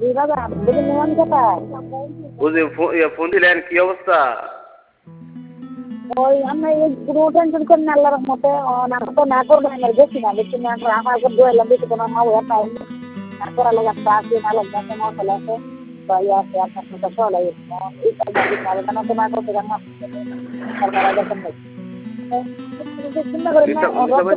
জি দাদা, বুঝি নিয়ম কোথায়? বুঝি ফোন দিলেন, কি অবস্থা? ওই আমি কোনো টেনশন করি না, আল্লাহর রহমতে না তো না করবো না বেশি না বেশি না আমার উপর দোয়াইলাম বেশি কোনো মা হয়ে পাই তারপর আলোক একটা আছে না আলোক একটা মশাল আছে বা ইয়ে আছে আপনার সাথে চলে এই কারণে তো না করতে জানা সরকার দেখেন নাই চিন্তা করেন না চিন্তা